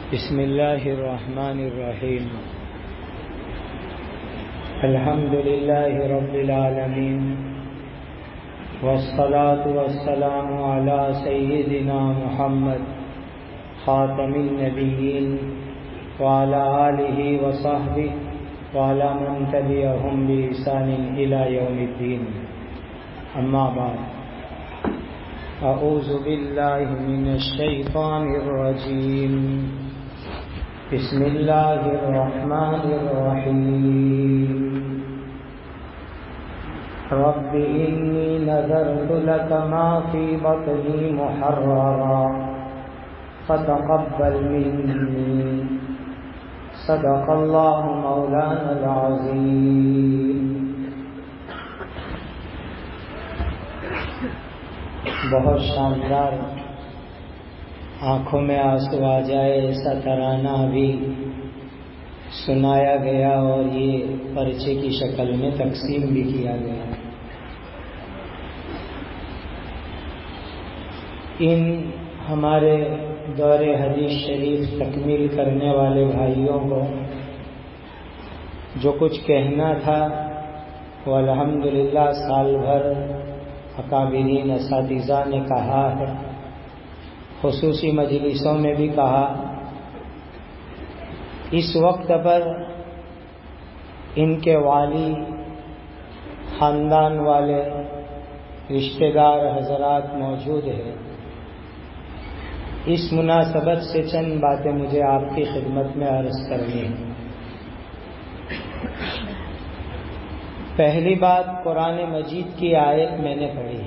بسم اللہ الرحمن الرحیم الحمد للہ رب العالمین والصلاة والسلام علی سیدنا محمد خاتم النبیین وعلی آلہ وصحبہ وعلی من تبعہم بإحسان الی یوم الدین اما بعد اعوذ باللہ من الشیطان الرجیم بسم اللہ الرحمن الرحیم رب انی نذرت لک ما فی بطنی محررا فتقبل منی صدق اللہ مولانا العظیم۔ بہت شاندار، آنکھوں میں آنسو آ جائے ایسا ترانہ بھی سنایا گیا اور یہ پرچے کی شکل میں تقسیم بھی کیا گیا۔ ان ہمارے دور حدیث شریف تکمیل کرنے والے بھائیوں کو جو کچھ کہنا تھا وہ الحمدللہ سال بھر اکابرین اساتذہ نے کہا ہے، خصوصی مجلسوں میں بھی کہا۔ اس وقت پر ان کے والی، خاندان والے، رشتہ دار حضرات موجود ہیں۔ اس مناسبت سے چند باتیں مجھے آپ کی خدمت میں عرض کرنی ہیں۔ پہلی بات، قرآن مجید کی آیت میں نے پڑھی۔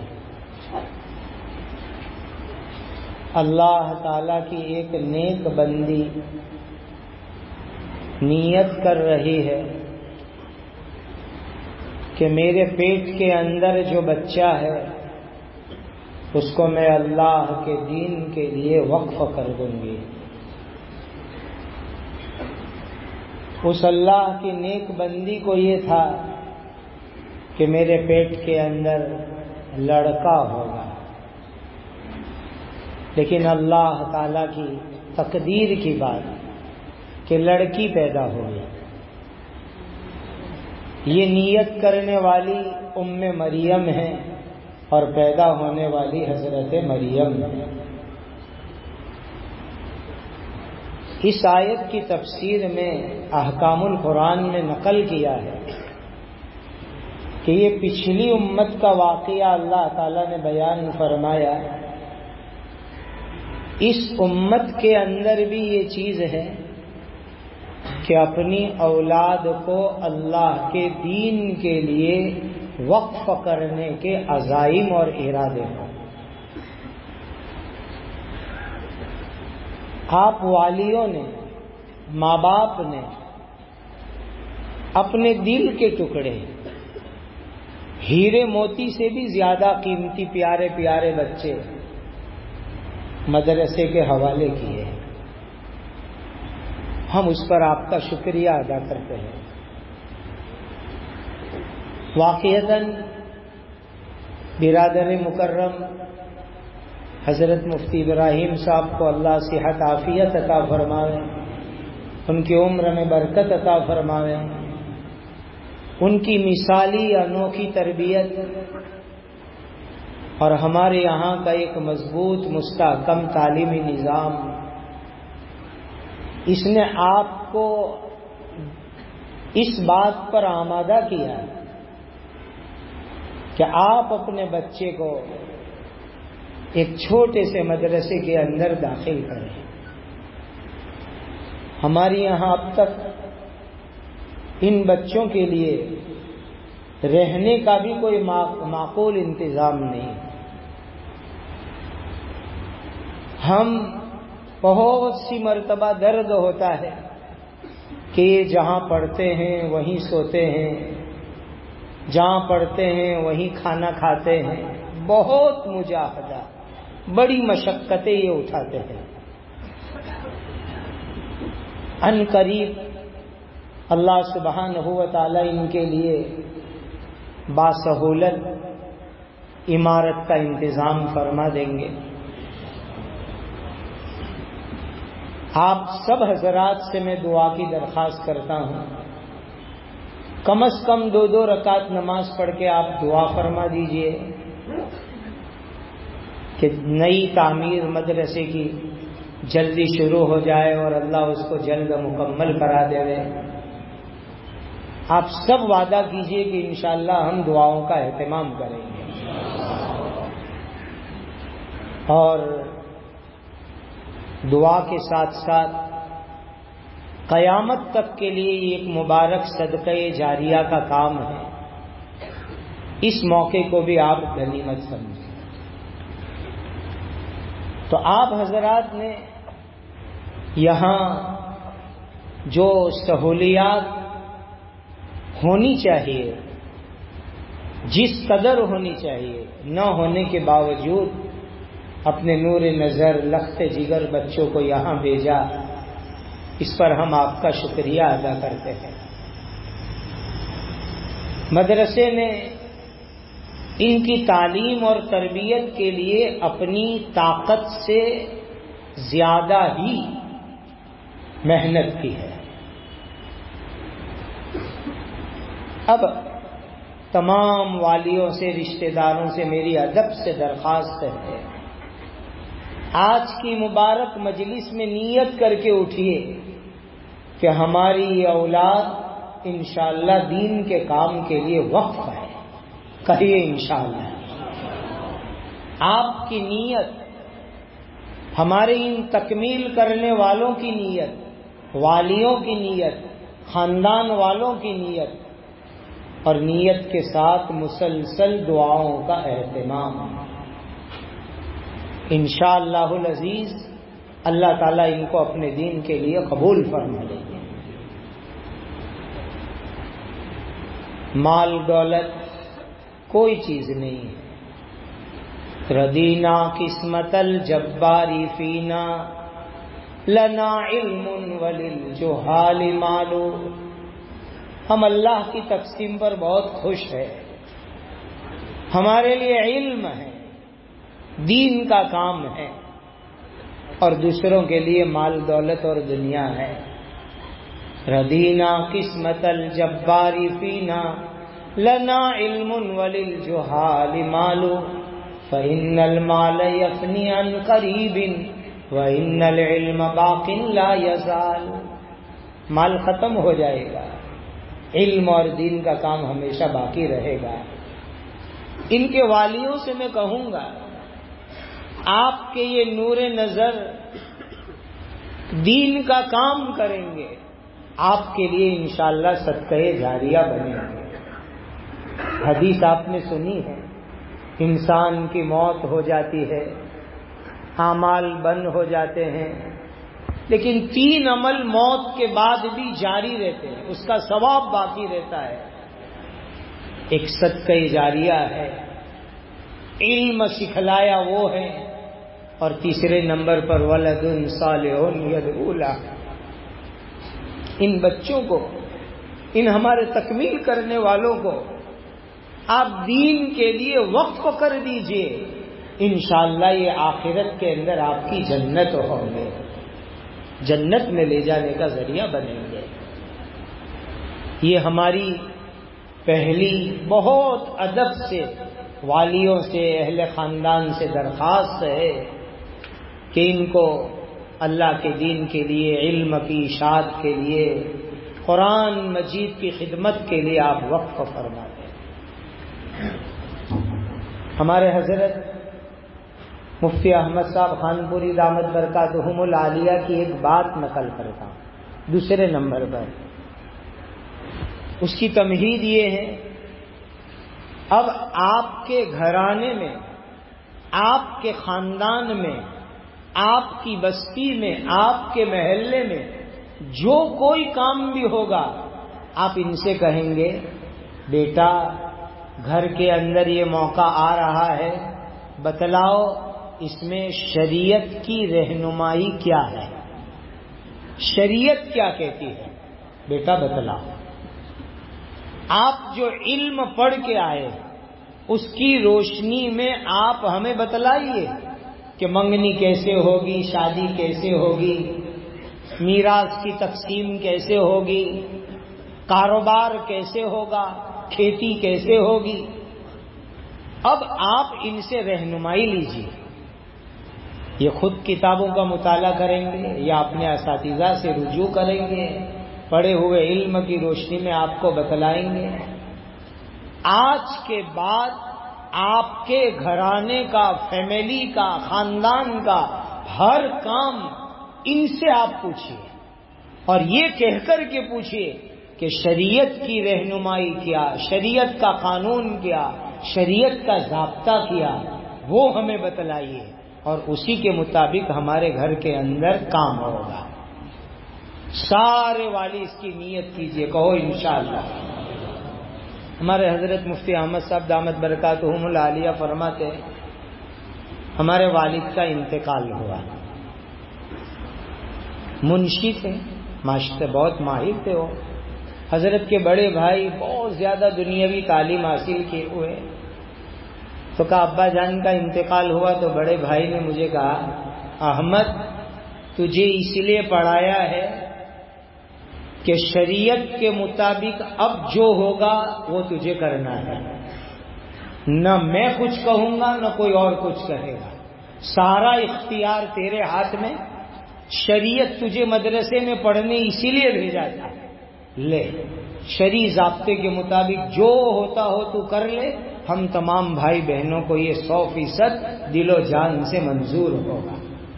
اللہ تعالی کی ایک نیک بندی نیت کر رہی ہے کہ میرے پیٹ کے اندر جو بچہ ہے اس کو میں اللہ کے دین کے لیے وقف کر دوں گی۔ اس اللہ کی نیک بندی کو یہ تھا کہ میرے پیٹ کے اندر لڑکا ہوگا، لیکن اللہ تعالی کی تقدیر کی بات کہ لڑکی پیدا ہوگی۔ یہ نیت کرنے والی ام مریم ہے اور پیدا ہونے والی حضرت مریم ہے۔ اس آیت کی تفسیر میں احکام القرآن میں نقل کیا ہے کہ یہ پچھلی امت کا واقعہ اللہ تعالی نے بیان فرمایا۔ اس امت کے اندر بھی یہ چیز ہے کہ اپنی اولاد کو اللہ کے دین کے لیے وقف کرنے کے عزائم اور ارادے ہوں۔ آپ والیوں نے، ماں باپ نے اپنے دل کے ٹکڑے، ہیرے موتی سے بھی زیادہ قیمتی پیارے پیارے بچے مدرسے کے حوالے کیے۔ ہم اس پر آپ کا شکریہ ادا کرتے ہیں۔ واقعتاً برادر مکرم حضرت مفتی ابراہیم صاحب کو اللہ صحت عافیت عطا فرمائے، ان کی عمر میں برکت عطا فرمائے، ان کی مثالی انوکھی تربیت اور ہمارے یہاں کا ایک مضبوط مستحکم تعلیمی نظام، اس نے آپ کو اس بات پر آمادہ کیا کہ آپ اپنے بچے کو ایک چھوٹے سے مدرسے کے اندر داخل کریں۔ ہمارے یہاں اب تک ان بچوں کے لیے رہنے کا بھی کوئی معقول انتظام نہیں۔ ہم بہت سی مرتبہ درد ہوتا ہے کہ یہ جہاں پڑھتے ہیں وہیں سوتے ہیں، جہاں پڑھتے ہیں وہیں کھانا کھاتے ہیں، بہت مجاہدہ، بڑی مشقتیں یہ اٹھاتے ہیں۔ ان قریب اللہ سبحانہ و تعالی ان کے لیے باسہولت عمارت کا انتظام فرما دیں گے۔ آپ سب حضرات سے میں دعا کی درخواست کرتا ہوں، کم از کم 2 رکعت نماز پڑھ کے آپ دعا فرما دیجئے کہ نئی تعمیر مدرسے کی جلدی شروع ہو جائے اور اللہ اس کو جلد مکمل کرا دے۔ آپ سب وعدہ کیجئے کہ انشاءاللہ ہم دعاؤں کا اہتمام کریں گے، اور دعا کے ساتھ ساتھ قیامت تک کے لیے یہ ایک مبارک صدقہ جاریہ کا کام ہے، اس موقع کو بھی آپ غنیمت سمجھیں۔ تو آپ حضرات نے یہاں جو سہولیات ہونی چاہیے، جس قدر ہونی چاہیے، نہ ہونے کے باوجود اپنے نور نظر لخت جگر بچوں کو یہاں بھیجا، اس پر ہم آپ کا شکریہ ادا کرتے ہیں۔ مدرسے نے ان کی تعلیم اور تربیت کے لیے اپنی طاقت سے زیادہ ہی محنت کی ہے۔ اب تمام والیوں سے، رشتہ داروں سے میری ادب سے درخواست ہے، آج کی مبارک مجلس میں نیت کر کے اٹھیے کہ ہماری یہ اولاد انشاءاللہ دین کے کام کے لیے وقف ہے، کہیے انشاءاللہ۔ آپ کی نیت، ہمارے ان تکمیل کرنے والوں کی نیت، والیوں کی نیت، خاندان والوں کی نیت، اور نیت کے ساتھ مسلسل دعاؤں کا اہتمام، انشاءاللہ العزیز اللہ تعالیٰ ان کو اپنے دین کے لیے قبول فرما لیں گے۔ مال دولت کوئی چیز نہیں ہے۔ ردینا قسمت الجباری فینا لنا علم وللجہال مال، ہم اللہ کی تقسیم پر بہت خوش ہیں، ہمارے لیے علم ہے، دین کا کام ہے، اور دوسروں کے لیے مال دولت اور دنیا ہے۔ ردینا قسمت الجباری فینا لنا علم وللجہال مال، فإن المال يفني عن قریب وإن العلم باق لا يزال، مال ختم ہو جائے گا، علم اور دین کا کام ہمیشہ باقی رہے گا۔ ان کے والیوں سے میں کہوں گا، آپ کے یہ نور نظر دین کا کام کریں گے، آپ کے لیے انشاءاللہ صدقہ جاریہ بنے گے۔ حدیث آپ نے سنی ہے، انسان کی موت ہو جاتی ہے، اعمال بند ہو جاتے ہیں، لیکن 3 عمل موت کے بعد بھی جاری رہتے ہیں، اس کا ثواب باقی رہتا ہے۔ ایک صدقہ جاریہ ہے، علم سکھلایا وہ ہے، اور تیسرے نمبر پر ولد صالح یدعو لہ، ان بچوں کو، ان ہمارے تکمیل کرنے والوں کو آپ دین کے لیے وقف کر دیجئے، انشاءاللہ یہ آخرت کے اندر آپ کی جنت ہوں گے، جنت میں لے جانے کا ذریعہ بنیں گے۔ یہ ہماری پہلی بہت ادب سے والیوں سے، اہل خاندان سے درخواست ہے کہ ان کو اللہ کے دین کے لیے، علم کی اشاعت کے لیے، قرآن مجید کی خدمت کے لیے آپ وقف فرما دیں۔ ہمارے حضرت مفتی احمد صاحب خانپوری دامت برکاتہم العالیہ کی ایک بات نقل کرتا ہوں، دوسرے نمبر پر اس کی تمہید یہ ہے، اب آپ کے گھرانے میں، آپ کے خاندان میں، آپ کی بستی میں، آپ کے محلے میں جو کوئی کام بھی ہوگا، آپ ان سے کہیں گے بیٹا گھر کے اندر یہ موقع آ رہا ہے، بتلاؤ اس میں شریعت کی رہنمائی کیا ہے، شریعت کیا کہتی ہے، بیٹا بتلاؤ۔ آپ جو علم پڑھ کے آئے اس کی روشنی میں آپ ہمیں بتلائیے کہ منگنی کیسے ہوگی، شادی کیسے ہوگی، میراث کی تقسیم کیسے ہوگی، کاروبار کیسے ہوگا، کھیتی کیسے ہوگی. اب آپ ان سے رہنمائی لیجیے. یہ خود کتابوں کا مطالعہ کریں گے یا اپنے اساتذہ سے رجوع کریں گے، پڑھے ہوئے علم کی روشنی میں آپ کو بتلائیں گے. آج کے بعد آپ کے گھرانے کا، فیملی کا، خاندان کا ہر کام ان سے آپ پوچھیے، اور یہ کہہ کر کے پوچھیے کہ شریعت کی رہنمائی کیا، شریعت کا قانون کیا، شریعت کا ضابطہ کیا، وہ ہمیں بتلائیے، اور اسی کے مطابق ہمارے گھر کے اندر کام ہوگا. سارے والی اس کی نیت کیجئے، کہو انشاءاللہ. ہمارے حضرت مفتی احمد صاحب دامت برکاتہم العالیہ فرماتے ہیں ہمارے والد کا انتقال ہوا. منشی تھے، ماشاءاللہ بہت ماہر تھے. وہ حضرت کے بڑے بھائی بہت زیادہ دنیاوی تعلیم حاصل کیے ہوئے. تو کہا ابا جان کا انتقال ہوا تو بڑے بھائی نے مجھے کہا احمد تجھے اس لیے پڑھایا ہے کہ شریعت کے مطابق اب جو ہوگا وہ تجھے کرنا ہے، نہ میں کچھ کہوں گا نہ کوئی اور کچھ کہے گا، سارا اختیار تیرے ہاتھ میں. شریعت تجھے مدرسے میں پڑھنے اسی لیے بھیجا تھا، لے شرعی ضابطے کے مطابق جو ہوتا ہو تو کر لے. ہم تمام بھائی بہنوں کو یہ 100% دل و جان سے منظور ہوگا.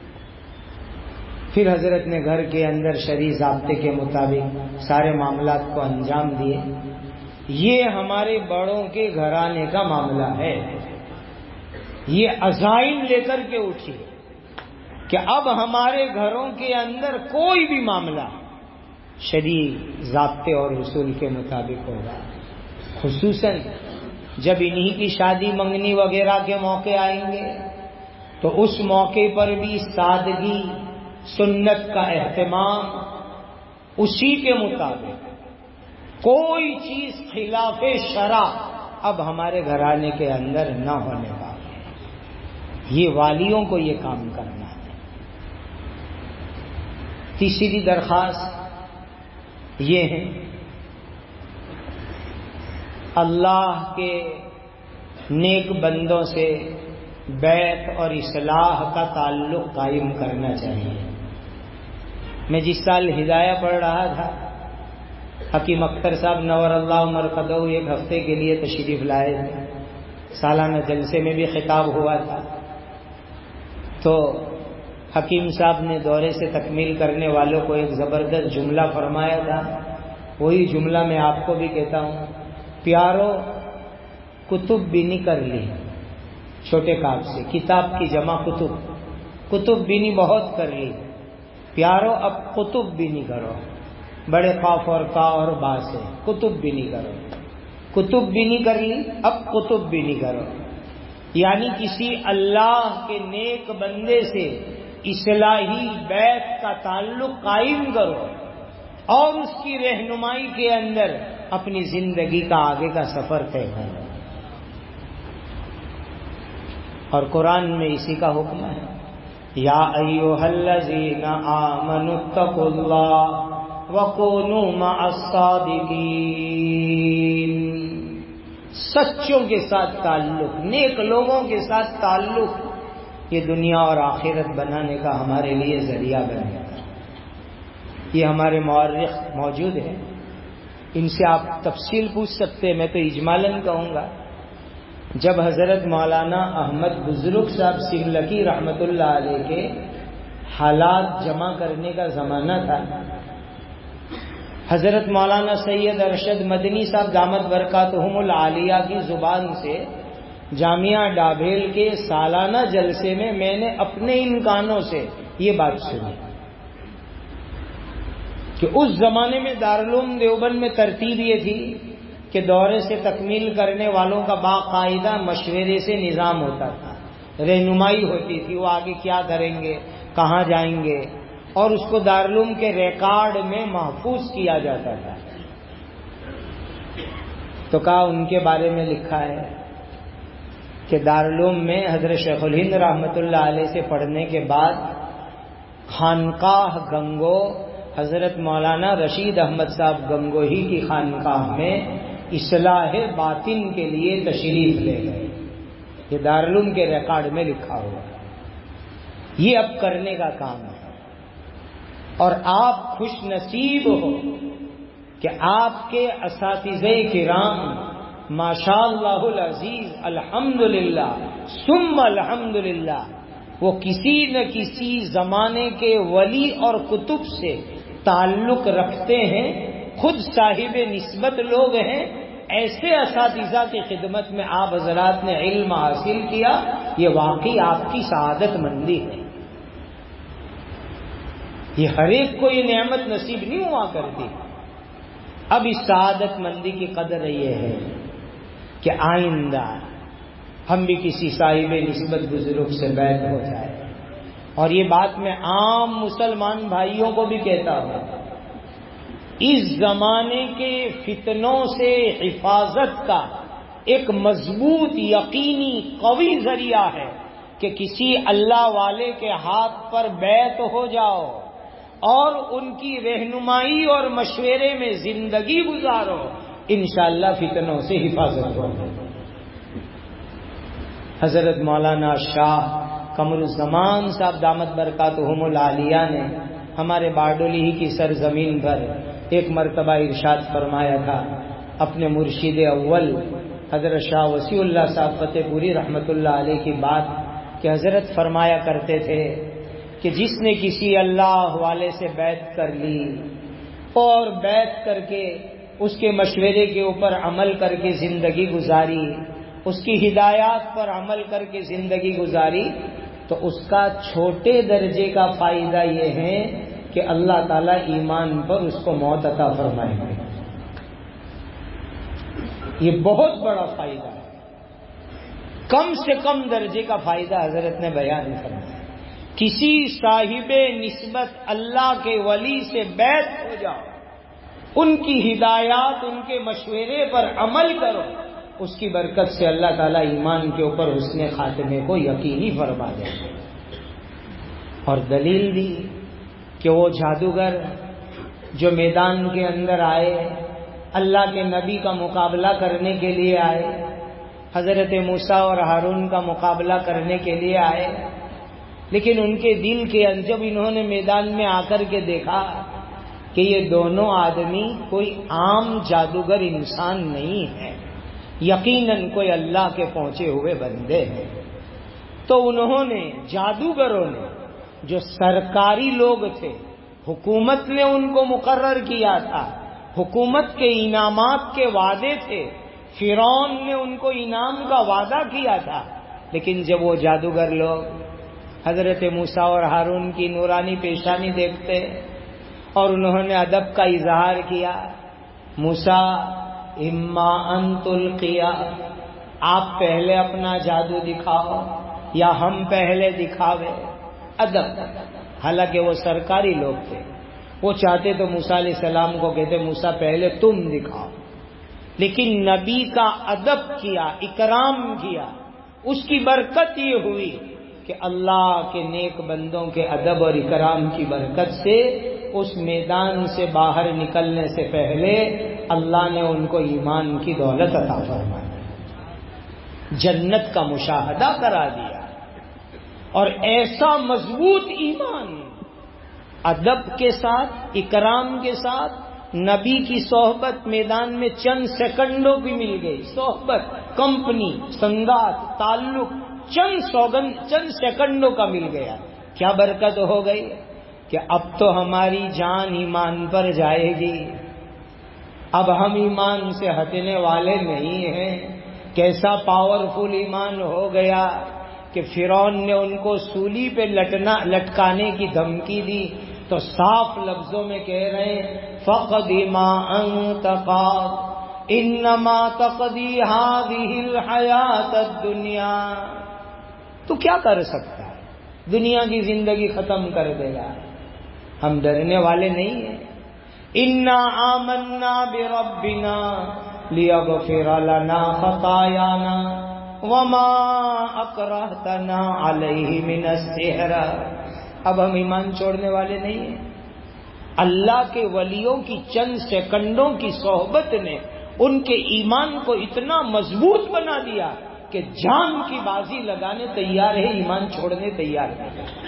پھر حضرت نے گھر کے اندر شرعی ضابطے کے مطابق سارے معاملات کو انجام دیے. یہ ہمارے بڑوں کے گھرانے کا معاملہ ہے. یہ عزائم لے کر کے اٹھی کہ اب ہمارے گھروں کے اندر کوئی بھی معاملہ شرعی ضابطے اور اصول کے مطابق ہوگا. خصوصاً جب انہی کی شادی منگنی وغیرہ کے موقع آئیں گے تو اس موقع پر بھی سادگی، سنت کا اہتمام، اسی کے مطابق کوئی چیز خلاف شرع اب ہمارے گھرانے کے اندر نہ ہونے والی ہے. یہ والیوں کو یہ کام کرنا ہے. تیسری درخواست یہ ہے اللہ کے نیک بندوں سے بیعت اور اصلاح کا تعلق قائم کرنا چاہیے. میں جس سال ہدایہ پڑھ رہا تھا حکیم اختر صاحب نور اللہ مرقدہ ایک ہفتے کے لیے تشریف لائے تھے. سالانہ جلسے میں بھی خطاب ہوا تھا. تو حکیم صاحب نے دورے سے تکمیل کرنے والوں کو ایک زبردست جملہ فرمایا تھا. وہی جملہ میں آپ کو بھی کہتا ہوں. پیارو کتب بینی کر لی، چھوٹے کاف سے کتاب کی جمع کتب، کتب بینی بہت کر لی. پیارو اب کتب بینی کرو، بڑے قاف اور کا اور با سے کتب بینی کرو. کتب بینی کر لی، اب کتب بینی کرو. یعنی کسی اللہ کے نیک بندے سے اصلاحی بیعت کا تعلق قائم کرو اور اس کی رہنمائی کے اندر اپنی زندگی کا آگے کا سفر طے کرو. اور قرآن میں اسی کا حکم ہے یا ایھا الذین آمنوا اتقوا اللہ وکونوا مع الصادقین. سچوں کے ساتھ تعلق، نیک لوگوں کے ساتھ تعلق، یہ دنیا اور آخرت بنانے کا ہمارے لیے ذریعہ بنے گا. یہ ہمارے مورخ موجود ہیں، ان سے آپ تفصیل پوچھ سکتے ہیں. میں تو اجمالاً کہوں گا جب حضرت مولانا احمد بزرگ صاحب سنگلکی رحمت اللہ علیہ کے حالات جمع کرنے کا زمانہ تھا، حضرت مولانا سید ارشد مدنی صاحب دامت برکاتہم العالیہ کی زبان سے جامعہ ڈابھیل کے سالانہ جلسے میں میں نے اپنے ان کانوں سے یہ بات سنی کہ اس زمانے میں دارالعلوم دیوبند میں ترتیب یہ تھی کہ دورے سے تکمیل کرنے والوں کا باقاعدہ مشورے سے نظام ہوتا تھا، رہنمائی ہوتی تھی، وہ آگے کیا کریں گے، کہاں جائیں گے، اور اس کو دارالعلوم کے ریکارڈ میں محفوظ کیا جاتا تھا. تو کہا ان کے بارے میں لکھا ہے کہ دارالعلوم میں حضرت شیخ الہند رحمت اللہ علیہ سے پڑھنے کے بعد خانقاہ گنگو حضرت مولانا رشید احمد صاحب گنگوہی کی خانقاہ میں اصلاح باطن کے لیے تشریف لے گئے. یہ دارالعلوم کے ریکارڈ میں لکھا ہوا ہے. یہ اب کرنے کا کام ہے. اور آپ خوش نصیب ہو کہ آپ کے اساتذہ کرام ماشاء اللہ العزیز الحمدللہ ثم الحمدللہ وہ کسی نہ کسی زمانے کے ولی اور کتب سے تعلق رکھتے ہیں، خود صاحب نسبت لوگ ہیں. ایسے اساتذہ کی خدمت میں آپ حضرات نے علم حاصل کیا، یہ واقعی آپ کی سعادت مندی ہے. یہ ہر ایک کو یہ نعمت نصیب نہیں ہوا کرتی. اب اس سعادت مندی کی قدر یہ ہے کہ آئندہ ہم بھی کسی صاحب نسبت بزرگ سے بیعت ہو جائے. اور یہ بات میں عام مسلمان بھائیوں کو بھی کہتا ہوں، اس زمانے کے فتنوں سے حفاظت کا ایک مضبوط یقینی قوی ذریعہ ہے کہ کسی اللہ والے کے ہاتھ پر بیعت ہو جاؤ اور ان کی رہنمائی اور مشورے میں زندگی گزارو، انشاءاللہ فتنوں سے حفاظت ہو. حضرت مولانا شاہ قمر الزمان صاحب دامت برکاتہم العالیہ نے ہمارے باڈولی ہی کی سرزمین پر ایک مرتبہ ارشاد فرمایا تھا اپنے مرشد اول حضرت شاہ وسیع اللہ صاحب فتح پوری رحمت اللہ علیہ کی بات کہ حضرت فرمایا کرتے تھے کہ جس نے کسی اللہ والے سے بیعت کر لی اور بیعت کر کے اس کے مشورے کے اوپر عمل کر کے زندگی گزاری، اس کی ہدایات پر عمل کر کے زندگی گزاری، تو اس کا چھوٹے درجے کا فائدہ یہ ہے کہ اللہ تعالیٰ ایمان پر اس کو موت عطا فرمائیں گے. یہ بہت بڑا فائدہ ہے. کم سے کم درجے کا فائدہ حضرت نے بیان فرمایا. کسی صاحب نسبت اللہ کے ولی سے بیعت ہو جاؤ، ان کی ہدایات ان کے مشورے پر عمل کرو، اس کی برکت سے اللہ تعالیٰ ایمان کے اوپر حسن خاتمے کو یقینی فرما دے. اور دلیل دی کہ وہ جادوگر جو میدان کے اندر آئے اللہ کے نبی کا مقابلہ کرنے کے لیے آئے، حضرت موسیٰ اور ہارون کا مقابلہ کرنے کے لیے آئے، لیکن ان کے دل کے اندر جب انہوں نے میدان میں آ کر کے دیکھا کہ یہ دونوں آدمی کوئی عام جادوگر انسان نہیں ہے، یقیناً کوئی اللہ کے پہنچے ہوئے بندے ہیں، تو انہوں نے جادوگروں نے جو سرکاری لوگ تھے، حکومت نے ان کو مقرر کیا تھا، حکومت کے انعامات کے وعدے تھے، فرعون نے ان کو انعام کا وعدہ کیا تھا، لیکن جب وہ جادوگر لوگ حضرت موسیٰ اور ہارون کی نورانی پیشانی دیکھتے اور انہوں نے ادب کا اظہار کیا، موسیٰ اما ان تلقیا، آپ پہلے اپنا جادو دکھاؤ یا ہم پہلے دکھاوے، ادب. حالانکہ وہ سرکاری لوگ تھے، وہ چاہتے تو موسیٰ علیہ السلام کو کہتے موسیٰ پہلے تم دکھاؤ، لیکن نبی کا ادب کیا، اکرام کیا. اس کی برکت یہ ہوئی کہ اللہ کے نیک بندوں کے ادب اور اکرام کی برکت سے اس میدان سے باہر نکلنے سے پہلے اللہ نے ان کو ایمان کی دولت عطا فرمائی، جنت کا مشاہدہ کرا دیا. اور ایسا مضبوط ایمان ادب کے ساتھ، اکرام کے ساتھ، نبی کی صحبت میدان میں چند سیکنڈوں کی مل گئی، صحبت، کمپنی، سنگات، تعلق چند سیکنڈوں کا مل گیا. کیا برکت ہو گئی کہ اب تو ہماری جان ایمان پر جائے گی، اب ہم ایمان سے ہٹنے والے نہیں ہیں. کیسا پاورفل ایمان ہو گیا کہ فرعون نے ان کو سولی پہ لٹکانے کی دھمکی دی تو صاف لفظوں میں کہہ رہے ہیں فقد ما انت قاض انما تقضی هذه الحیات الدنیا. تو کیا کر سکتا ہے، دنیا کی زندگی ختم کر دے گا. ہم ڈرنے والے نہیں ہیں. انا آمنا بربنا لیغفر لنا خطایانا وما اکرہتنا علیہ من السحر. اب ہم ایمان چھوڑنے والے نہیں ہیں. اللہ کے ولیوں کی چند سیکنڈوں کی صحبت نے ان کے ایمان کو اتنا مضبوط بنا دیا کہ جان کی بازی لگانے تیار ہے، ایمان چھوڑنے تیار ہے.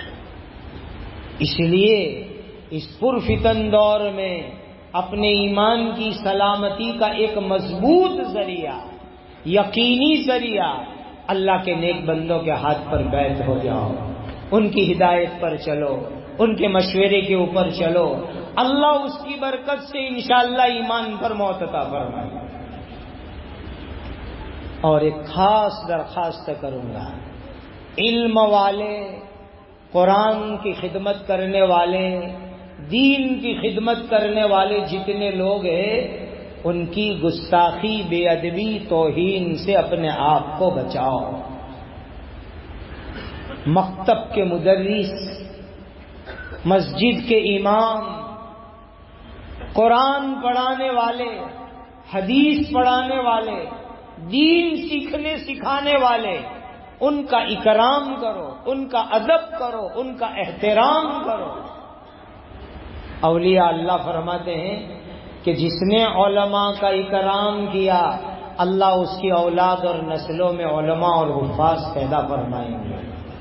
اس لیے اس پرفتن دور میں اپنے ایمان کی سلامتی کا ایک مضبوط ذریعہ، یقینی ذریعہ، اللہ کے نیک بندوں کے ہاتھ پر بیعت ہو جاؤ، ان کی ہدایت پر چلو، ان کے مشورے کے اوپر چلو. اللہ اس کی برکت سے انشاءاللہ ایمان پر موت عطا فرمائے. اور ایک خاص درخواست کروں گا، علم والے، قرآن کی خدمت کرنے والے، دین کی خدمت کرنے والے جتنے لوگ ہیں، ان کی گستاخی، بے ادبی، توہین سے اپنے آپ کو بچاؤ. مکتب کے مدرس، مسجد کے امام، قرآن پڑھانے والے، حدیث پڑھانے والے، دین سیکھنے سکھانے والے، ان کا اکرام کرو، ان کا ادب کرو، ان کا احترام کرو. اولیاء اللہ فرماتے ہیں کہ جس نے علماء کا اکرام کیا، اللہ اس کی اولاد اور نسلوں میں علماء اور حفاظ پیدا فرمائیں گے.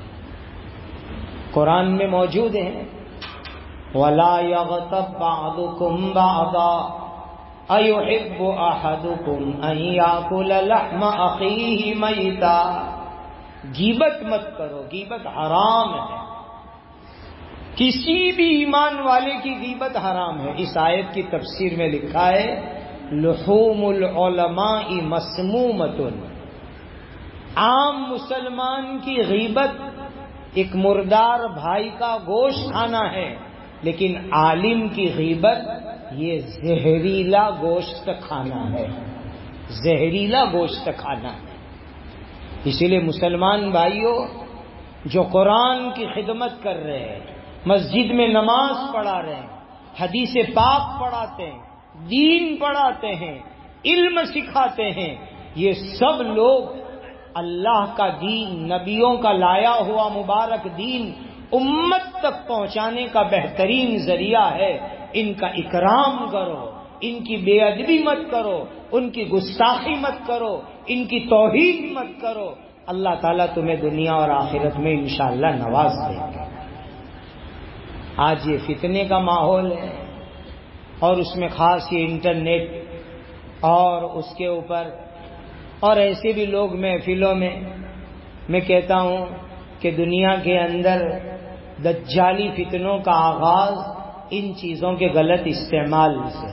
قرآن میں موجود ہے، وَلَا يَغْتَبْ بَعْضُكُمْ بَعْضًا أَيُحِبُّ أَحَدُكُمْ أَن يَأْكُلَ لَحْمَ أَخِيهِ مَيْتًا. غیبت مت کرو، غیبت حرام ہے. کسی بھی ایمان والے کی غیبت حرام ہے. اس آیت کی تفسیر میں لکھا ہے لحوم العلماء مسمومۃ. عام مسلمان کی غیبت ایک مردار بھائی کا گوشت کھانا ہے، لیکن عالم کی غیبت یہ زہریلا گوشت کھانا ہے، زہریلا گوشت کھانا ہے. اسی لیے مسلمان بھائیوں جو قرآن کی خدمت کر رہے ہیں، مسجد میں نماز پڑھا رہے ہیں، حدیث پاک پڑھاتے ہیں، دین پڑھاتے ہیں، علم سکھاتے ہیں، یہ سب لوگ اللہ کا دین، نبیوں کا لایا ہوا مبارک دین امت تک پہنچانے کا بہترین ذریعہ ہے. ان کا اکرام کرو، ان کی بے ادبی مت کرو، ان کی گستاخی مت کرو، ان کی توہین مت کرو. اللہ تعالیٰ تمہیں دنیا اور آخرت میں انشاءاللہ نواز دے گا. آج یہ فتنے کا ماحول ہے، اور اس میں خاص یہ انٹرنیٹ اور اس کے اوپر اور ایسے بھی لوگ محفلوں میں کہتا ہوں کہ دنیا کے اندر دجالی فتنوں کا آغاز ان چیزوں کے غلط استعمال سے.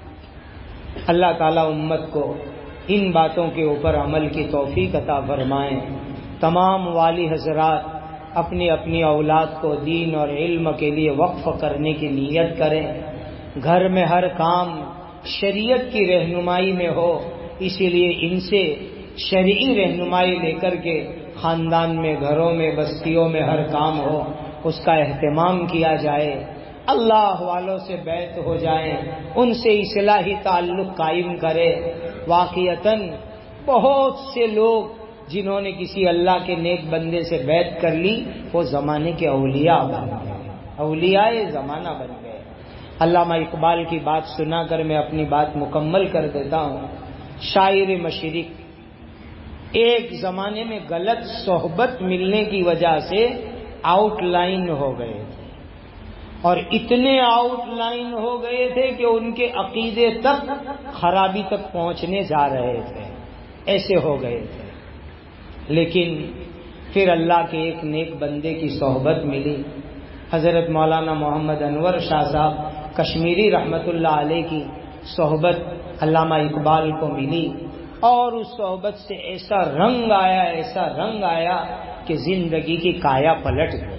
اللہ تعالیٰ امت کو ان باتوں کے اوپر عمل کی توفیق عطا فرمائیں. تمام والی حضرات اپنی اپنی اولاد کو دین اور علم کے لیے وقف کرنے کی نیت کریں. گھر میں ہر کام شریعت کی رہنمائی میں ہو، اسی لیے ان سے شرعی رہنمائی لے کر کے خاندان میں، گھروں میں، بستیوں میں ہر کام ہو، اس کا اہتمام کیا جائے. اللہ والوں سے بیعت ہو جائیں، ان سے اصلاحی تعلق قائم کرے. واقعتاً بہت سے لوگ جنہوں نے کسی اللہ کے نیک بندے سے بیعت کر لی، وہ زمانے کے اولیاء بن گئے، اولیاء زمانہ بن گئے. علامہ اقبال کی بات سنا کر میں اپنی بات مکمل کر دیتا ہوں. شاعر مشرق ایک زمانے میں غلط صحبت ملنے کی وجہ سے آؤٹ لائن ہو گئے تھے، اور اتنے آؤٹ لائن ہو گئے تھے کہ ان کے عقیدے تک خرابی تک پہنچنے جا رہے تھے، ایسے ہو گئے تھے. لیکن پھر اللہ کے ایک نیک بندے کی صحبت ملی. حضرت مولانا محمد انور شاہ صاحب کشمیری رحمت اللہ علیہ کی صحبت علامہ اقبال کو ملی، اور اس صحبت سے ایسا رنگ آیا، ایسا رنگ آیا کہ زندگی کی کایا پلٹ گئی.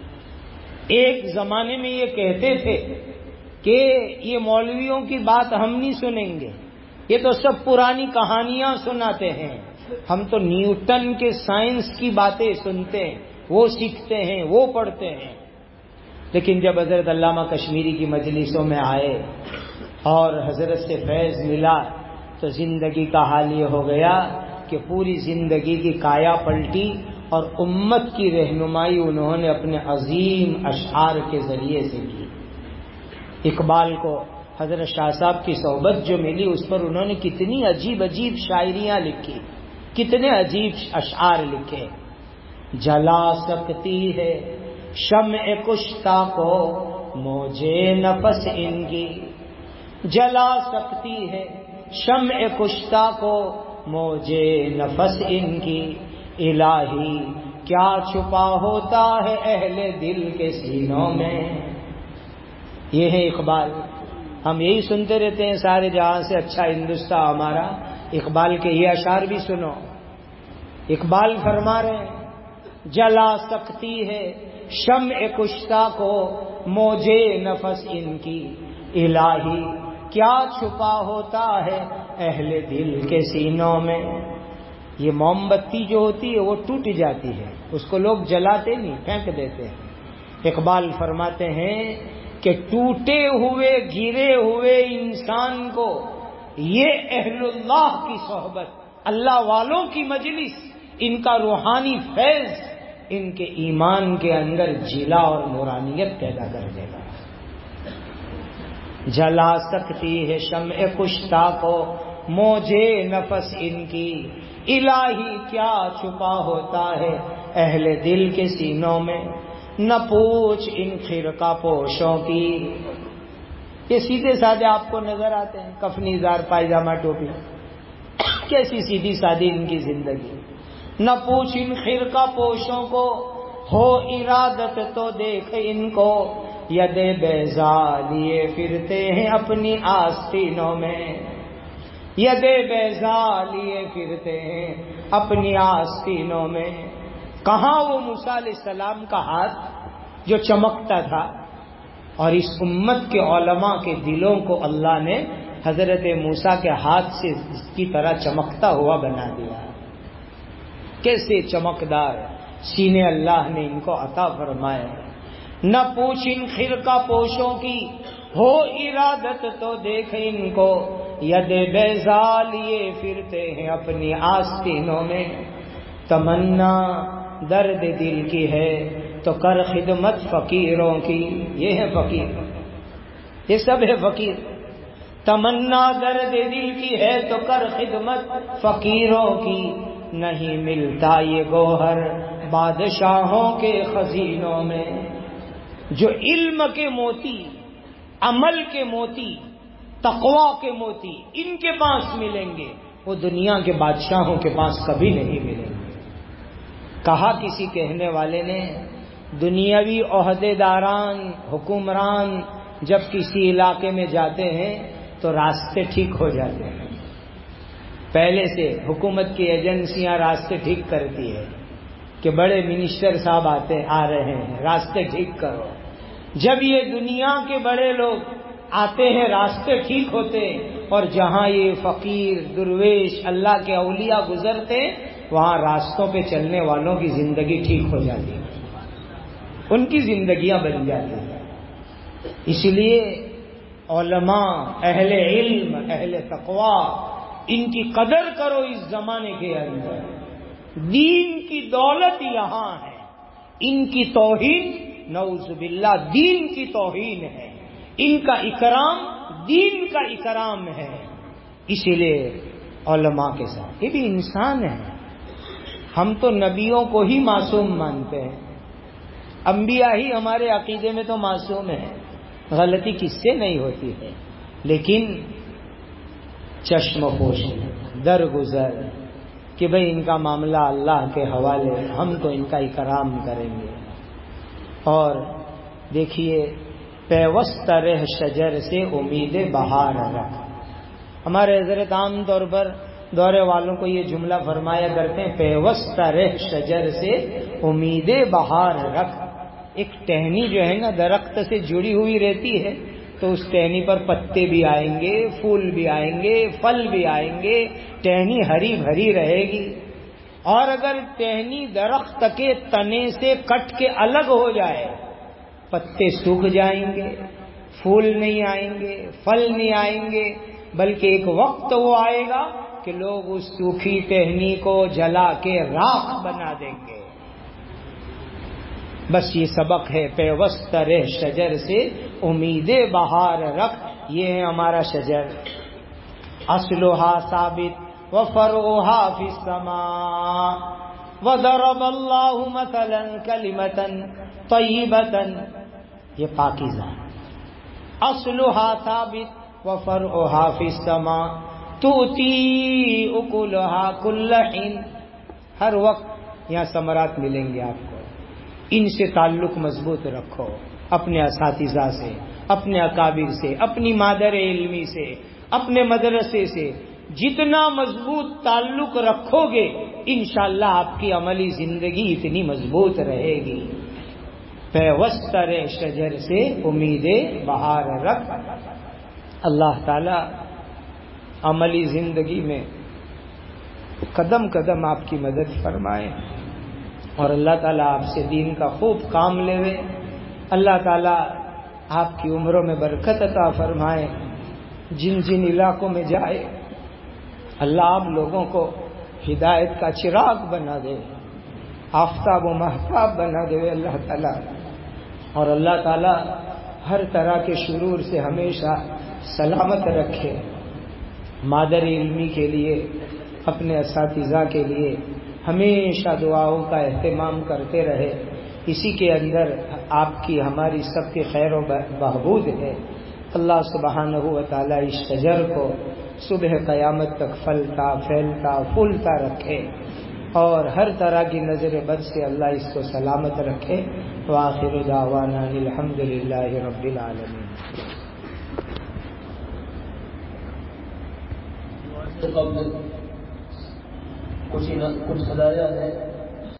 ایک زمانے میں یہ کہتے تھے کہ یہ مولویوں کی بات ہم نہیں سنیں گے، یہ تو سب پرانی کہانیاں سناتے ہیں، ہم تو نیوٹن کے سائنس کی باتیں سنتے ہیں، وہ سیکھتے ہیں، وہ پڑھتے ہیں. لیکن جب حضرت علامہ کشمیری کی مجلسوں میں آئے اور حضرت سے فیض ملا تو زندگی کا حال یہ ہو گیا کہ پوری زندگی کی کایا پلٹی، اور امت کی رہنمائی انہوں نے اپنے عظیم اشعار کے ذریعے سے کی۔ اقبال کو حضرت شاہ صاحب کی صحبت جو ملی اس پر انہوں نے کتنی عجیب عجیب شاعریاں لکھی، کتنے عجیب اشعار لکھے۔ جلا سکتی ہے شمع کشتہ کو موجے نفس ان کی، جلا سکتی ہے شمع کشتہ کو موجے نفس ان کی، الہی کیا چھپا ہوتا ہے اہل دل کے سینوں میں۔ یہ ہے اقبال۔ ہم یہی سنتے رہتے ہیں سارے جہاں سے اچھا ہندوستان ہمارا، اقبال کے یہ اشعار بھی سنو۔ اقبال فرما رہے ہیں جلا سکتی ہے شمع کشتہ کو موجے نفس ان کی، الہی کیا چھپا ہوتا ہے اہل دل کے سینوں میں۔ یہ موم بتی جو ہوتی ہے وہ ٹوٹ جاتی ہے، اس کو لوگ جلاتے نہیں، پھینک دیتے ہیں۔ اقبال فرماتے ہیں کہ ٹوٹے ہوئے گرے ہوئے انسان کو یہ اہل اللہ کی صحبت، اللہ والوں کی مجلس، ان کا روحانی فیض ان کے ایمان کے اندر جلا اور نورانیت پیدا کر دے گا۔ جلا سکتی ہے شمع کشتہ کو موجے نفس ان کی، الہی کیا چھپا ہوتا ہے اہل دل کے سینوں میں۔ نہ پوچھ ان خرقہ پوشوں کی، یہ سیدھے سادے آپ کو نظر آتے ہیں، کفنی زار پائجامہ ٹوپی، کیسی سیدھی سادی ان کی زندگی۔ نہ پوچھ ان خرقہ پوشوں کو ہو ارادت تو دیکھ ان کو، ید بیضا لیے پھرتے ہیں اپنی آستینوں میں، ید بیضا لیے پھرتے ہیں اپنی آستینوں میں۔ کہاں وہ موسیٰ علیہ السلام کا ہاتھ جو چمکتا تھا، اور اس امت کے علماء کے دلوں کو اللہ نے حضرت موسیٰ کے ہاتھ سے اس کی طرح چمکتا ہوا بنا دیا۔ کیسے چمکدار سینے اللہ نے ان کو عطا فرمائے۔ نہ پوچھ ان خرقہ پوشوں کی ہو ارادت تو دیکھ ان کو، ید بیضا لیے پھرتے ہیں اپنی آستینوں میں۔ تمنا درد دل کی ہے تو کر خدمت فقیروں کی، یہ ہے فقیر، یہ سب ہے فقیر۔ تمنا درد دل کی ہے تو کر خدمت فقیروں کی، نہیں ملتا یہ گوہر بادشاہوں کے خزینوں میں۔ جو علم کے موتی، عمل کے موتی، تقوی کے موتی ان کے پاس ملیں گے، وہ دنیا کے بادشاہوں کے پاس کبھی نہیں ملیں گے۔ کہا کسی کہنے والے نے، دنیاوی عہدے داران، حکمران جب کسی علاقے میں جاتے ہیں تو راستے ٹھیک ہو جاتے ہیں، پہلے سے حکومت کی ایجنسیاں راستے ٹھیک کرتی ہے کہ بڑے منسٹر صاحب آ رہے ہیں، راستے ٹھیک کرو۔ جب یہ دنیا کے بڑے لوگ آتے ہیں راستے ٹھیک ہوتے ہیں، اور جہاں یہ فقیر درویش اللہ کے اولیاء گزرتے وہاں راستوں پہ چلنے والوں کی زندگی ٹھیک ہو جاتی ہے، ان کی زندگیاں بن جاتی ہیں۔ اس لیے علماء، اہل علم، اہل تقوی، ان کی قدر کرو اس زمانے کے اندر۔ دین کی دولت یہاں ہے، ان کی توہین نعوذ باللہ دین کی توہین ہے، ان کا اکرام دین کا اکرام ہے۔ اسی لیے علماء کے ساتھ یہ بھی انسان ہے۔ ہم تو نبیوں کو ہی معصوم مانتے ہیں، انبیاء ہی ہمارے عقیدے میں تو معصوم ہیں، غلطی کس سے نہیں ہوتی ہے، لیکن چشم پوشی، درگزر کہ بھئی ان کا معاملہ اللہ کے حوالے، ہم تو ان کا اکرام کریں گے۔ اور دیکھیے، پیوست رہ شجر سے امید بہار رکھ۔ ہمارے حضرت عام طور پر دورے والوں کو یہ جملہ فرمایا کرتے ہیں، پیوست رہ شجر سے امید بہار رکھ۔ ایک ٹہنی جو ہے نا درخت سے جڑی ہوئی رہتی ہے، تو اس ٹہنی پر پتے بھی آئیں گے، پھول بھی آئیں گے، پھل بھی آئیں گے، ٹہنی ہری بھری رہے گی۔ اور اگر ٹہنی درخت کے تنے سے کٹ کے الگ ہو جائے، پتے سوکھ جائیں گے، پھول نہیں آئیں گے، پھل نہیں آئیں گے، بلکہ ایک وقت وہ آئے گا کہ لوگ اس سوکھی ٹہنی کو جلا کے راکھ بنا دیں گے، بس یہ سبق ہے، پیوست رہ شجر سے امید بہار رکھ، یہ ہے ہمارا شجر۔ اصلها ثابت وفرعها فی السماء وضرب اللہ مثلا کلمۃ طیبۃ، یہ پاکیزہ۔ اصلها ثابت وفرعها فی السماء تؤتی اکلها کل حین، ہر وقت یہاں ثمرات ملیں گے آپ کو۔ ان سے تعلق مضبوط رکھو، اپنے اساتذہ سے، اپنے اکابر سے، اپنی مادر علمی سے، اپنے مدرسے سے جتنا مضبوط تعلق رکھو گے انشاءاللہ آپ کی عملی زندگی اتنی مضبوط رہے گی۔ پیوست رہ شجر سے امید بہار رکھ۔ اللہ تعالی عملی زندگی میں قدم قدم آپ کی مدد فرمائے، اور اللہ تعالیٰ آپ سے دین کا خوب کام لے۔ اللہ تعالیٰ آپ کی عمروں میں برکت عطا فرمائے۔ جن جن علاقوں میں جائے اللہ آپ لوگوں کو ہدایت کا چراغ بنا دے، آفتاب و مہتاب بنا دے اللہ تعالیٰ، اور اللہ تعالیٰ ہر طرح کے شرور سے ہمیشہ سلامت رکھے۔ مادر علمی کے لیے، اپنے اساتذہ کے لیے ہمیشہ دعاؤں کا اہتمام کرتے رہے، اسی کے اندر آپ کی ہماری سب کی خیر و بہبود ہے۔ اللہ سبحانہ و تعالی اس شجر کو صبح قیامت تک پھلتا پھیلتا پھولتا رکھے، اور ہر طرح کی نظر بد سے اللہ اس کو سلامت رکھے۔ وآخر دعوانا الحمد للہ رب العالمین۔ کچھ ہدایات ہیں